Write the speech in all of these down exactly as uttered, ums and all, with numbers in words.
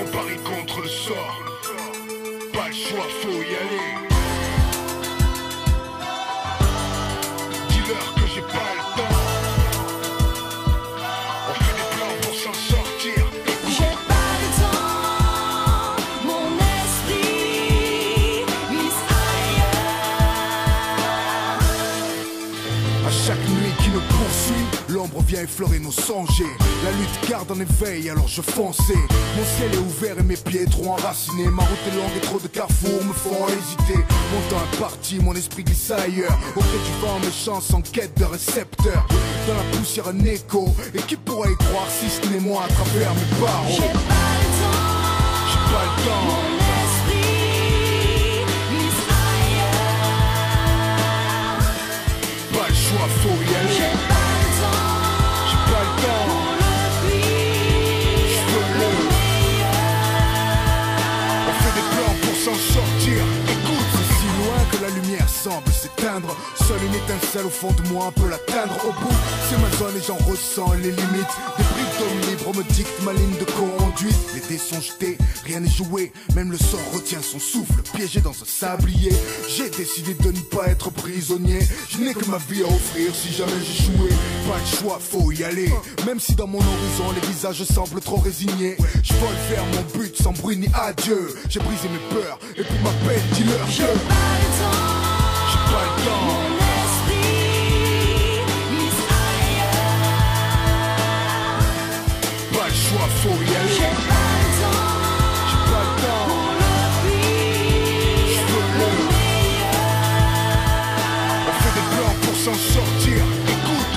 pari contre le sort. Pas le choix, faut y aller. Dis-leur que j'ai pas le temps. On fait des plans pour s'en sortir. J'ai pas le temps, mon esprit mise ailleurs. À chaque nuit qui nous poursuit, l'ombre vient effleurer nos songes. La lutte garde en éveil, alors je fonçais. Mon ciel est ouvert et mes pieds trop enracinés. Ma route est longue et trop de carrefours me font hésiter. Mon temps est parti, mon esprit glisse ailleurs. Au gré du vent, mes chances en quête de récepteurs. Dans la poussière un écho, et qui pourrait y croire si ce n'est moi à travers mes barreaux. J'ai pas le temps, J'ai pas le temps. mon esprit mise ailleurs. Pas le choix, faut y J'ai aller. pas le temps, J'ai pas le temps. pour le pire, J'veux le le- meilleur. On fait des plans pour s'en sortir. Écoute, c'est si loin que la lumière semble s'éteindre. Seule une étincelle au fond de moi peut l'atteindre. Au bout, c'est ma zone et j'en ressens les limites. Des briques d'homme libre me dictent ma ligne de conduite. Les dés sont jetés, rien n'est joué. Même le sort retient son souffle, piégé dans un sablier. J'ai décidé de ne pas être prisonnier. Je n'ai que ma vie à offrir si jamais j'échouais. Pas de choix, faut y aller. Même si dans mon horizon les visages semblent trop résignés. Je vole vers mon but sans bruit ni adieu. J'ai brisé mes peurs et puis ma peine, dis-leur que J'ai pas le temps, j'ai pas le temps. mon esprit mise ailleurs. Pas le choix, faut y J'ai aller. pas le temps, J'ai pas le temps. pour le pire, J'veux le le- meilleur. On fait des plans pour s'en sortir. Écoute,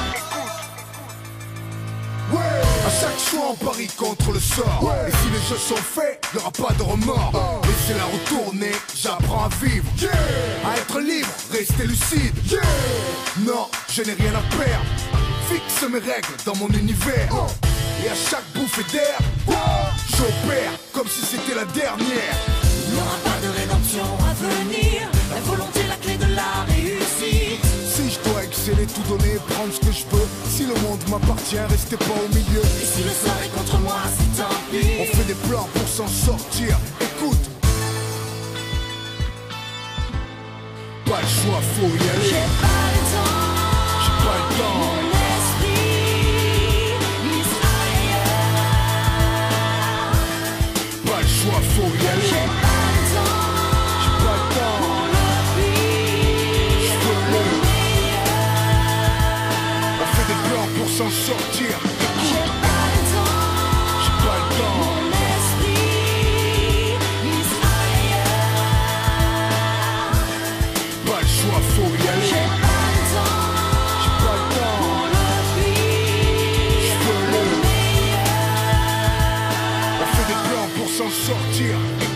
ouais. À chaque choix on parie contre le sort. Et si les jeux sont faits, y'aura pas de remords. Laissez-la retourner, j'apprends à vivre. À être libre, rester lucide. Non, je n'ai rien à perdre. Fixe mes règles dans mon univers. Et à chaque bouffée d'air, j'opère comme si c'était la dernière. Il n'y aura pas de rédemption à venir. La volonté, la clé de la réussite. Si je dois exceller, tout donner, prendre ce que je peux. Si le monde m'appartient, restez pas au milieu. Et si le sort est contre moi, c'est tant pis. On fait des plans pour s'en sortir. Écoute, pas le choix, faut y J'ai aller. pas le temps, J'ai pas le temps. mon esprit mise ailleurs. Pas le choix, faut y J'ai aller. pas le temps, J'ai pas le temps. pour le pire, J'veux le le- meilleur. On fait des plans pour s'en sortir. J'ai Écoute, pas le temps, j'ai pas le temps. mon esprit mise ailleurs. Pas le choix, faut y J'ai aller. pas le temps, J'ai pas le temps. pour le pire, J'veux le le- meilleur. On fait des plans pour s'en sortir.